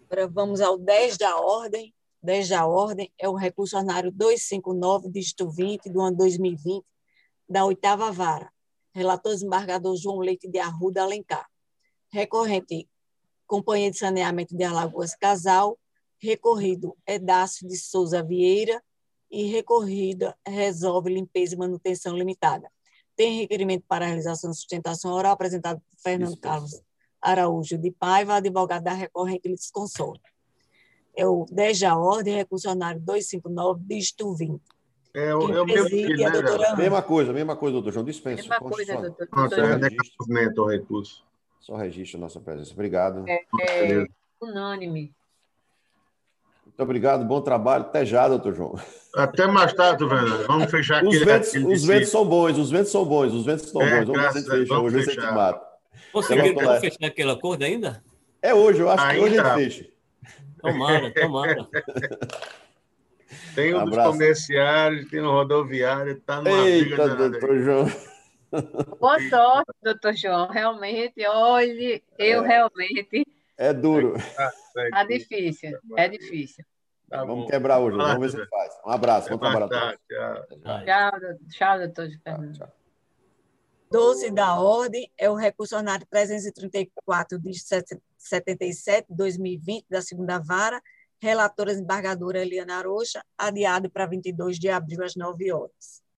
Agora vamos ao 10 da ordem. 10 da ordem é o recurso ordinário 259, dígito 20, do ano 2020, da 8ª Vara. Relator desembargador João Leite de Arruda Alencar. Recorrente, Companhia de Saneamento de Alagoas Casal. Recorrido, Edácio de Souza Vieira. E recorrida, Resolve Limpeza e Manutenção Limitada. Tem requerimento para a realização de sustentação oral apresentado por Fernando Carlos Araújo de Paiva, advogado da recorrente litisconsorte. É o 10 da ordem, recurso ordinário 259, dígito 20. É o Quem meu preside filho, é a né, doutora velho? Ana. Mesma coisa, doutor João, dispensa. Mesma coisa, doutor. Nossa, Só é registro. declaração o recurso. Só registro a nossa presença. Obrigado. Beleza. Unânime. Muito obrigado, bom trabalho. Até já, doutor João. Até mais tarde, Fernando. Vamos fechar Os aquele ventos são bons, os ventos são bons, os ventos são bons. Vamos ver se a gente fecha vamos hoje, ver se a gente fechar. mata. Conseguiram fechar aquele acordo ainda? É hoje, eu acho que hoje a Ainda. gente fecha. Tomara, tomara. Tem o dos Abraço. comerciários, tem o rodoviário, está numa briga Eita, danada aí. doutor João. Boa sorte, doutor João. Realmente, olhe, eu realmente. É duro. Tá difícil, é difícil. Tá Vamos bom. quebrar hoje, Vai lá, vamos ver se José. faz. Um abraço, bom Até mais trabalho a tarde. todos. Tchau. Tchau, doutor Fernando. Tchau. 12 da ordem é o recurso ordinário 334, dígito 77, 2020, da 2ª Vara. Relatora desembargadora Eliana Arocha, adiado para 22 de abril, às 9 horas.